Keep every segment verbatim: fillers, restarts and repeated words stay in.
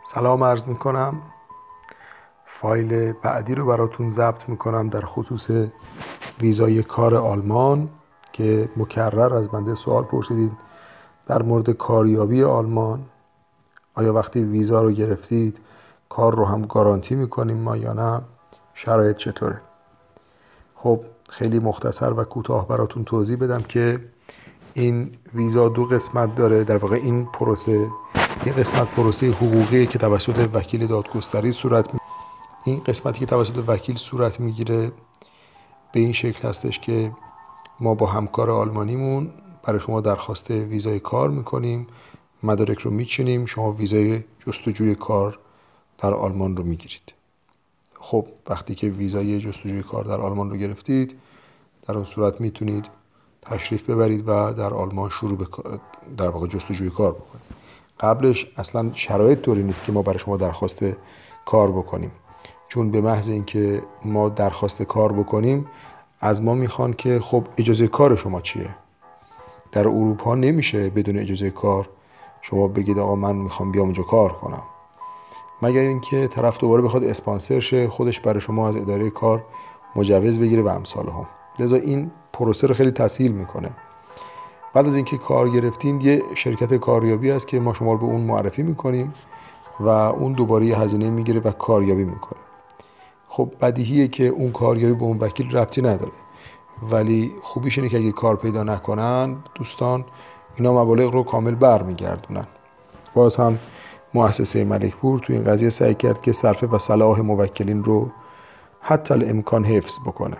سلام عرض میکنم. فایل بعدی رو براتون ضبط میکنم در خصوص ویزای کار آلمان که مکرر از بنده سوال پرسیدید در مورد کاریابی آلمان. آیا وقتی ویزا رو گرفتید کار رو هم گارانتی میکنیم ما یا نه؟ شرایط چطوره؟ خب خیلی مختصر و کوتاه براتون توضیح بدم که این ویزا دو قسمت داره. در واقع این پروسه این قسمت پروسه حقوقی که توسط وکیل دادگستری صورت می این قسمتی که توسط وکیل صورت میگیره به این شکل هستش که ما با همکار آلمانیمون برای شما درخواست ویزای کار میکنیم، مدارک رو میچینیم، شما ویزای جستجوی کار در آلمان رو میگیرید. خب وقتی که ویزای جستجوی کار در آلمان رو گرفتید، در اون صورت میتونید تشریف ببرید و در آلمان شروع به در واقع جستجوی کار بکنید. قبلش اصلا شرایط طوری نیست که ما برای شما درخواست کار بکنیم، چون به محض اینکه ما درخواست کار بکنیم از ما میخوان که خب اجازه کار شما چیه. در اروپا نمیشه بدون اجازه کار شما بگید آقا من میخوام بیام اونجا کار کنم، مگر اینکه طرف دوباره بخواد اسپانسر شه، خودش برای شما از اداره کار مجوز بگیره و امثال هم. لذا این پروسه رو خیلی تسهیل میکنه. بعد از اینکه کار گرفتین یه شرکت کاریابی هست که ما شما رو به اون معرفی میکنیم و اون دوباره یه هزینه میگیره و کاریابی میکنه. خب بدیهیه که اون کاریابی به اون وکیل ربطی نداره، ولی خوبیش اینه که اگه کار پیدا نکنن دوستان اینا مبالغ رو کامل برمیگردونن. باز هم مؤسسه ملکپور تو این قضیه سعی کرد که صرفه و صلاح موکلین رو حتی الامکان حفظ بکنه.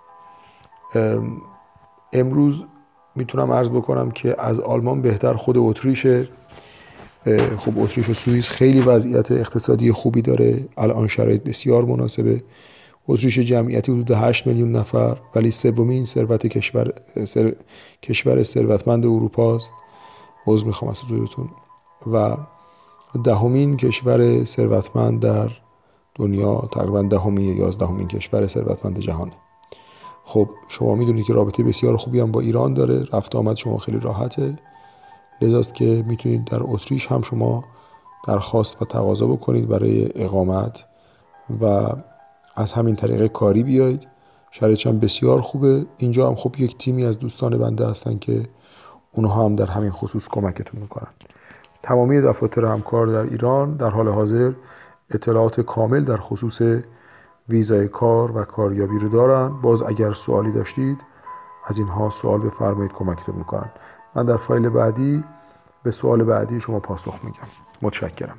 امروز میتونم عرض بکنم که از آلمان بهتر خود اتریشه. خب اتریش و سوئیس خیلی وضعیت اقتصادی خوبی داره، الان شرایط بسیار مناسبه. اتریش جمعیتی حدود هشت میلیون نفر ولی سومین ثروت کشور سر... کشور ثروتمند اروپا است. عذر میخوام از حضورتون. و دهمین کشور ثروتمند در دنیا، تقریبا دهمین یا یازدهمین کشور ثروتمند جهانه. خب شما میدونید که رابطه بسیار خوبی هم با ایران داره، رفت آمد شما خیلی راحته. لذاست که میتونید در اتریش هم شما درخواست و تقاضا بکنید برای اقامت و از همین طریق کاری بیایید. شرایطش هم بسیار خوبه. اینجا هم خب یک تیمی از دوستان بنده هستن که اونها هم در همین خصوص کمکتون میکنن. تمامی دفاتر همکار در ایران در حال حاضر اطلاعات کامل در خصوص ویزای کار و کاریابی رو دارن. باز اگر سوالی داشتید از اینها سوال بفرمایید، کمکتون میکنن. من در فایل بعدی به سوال بعدی شما پاسخ میگم. متشکرم.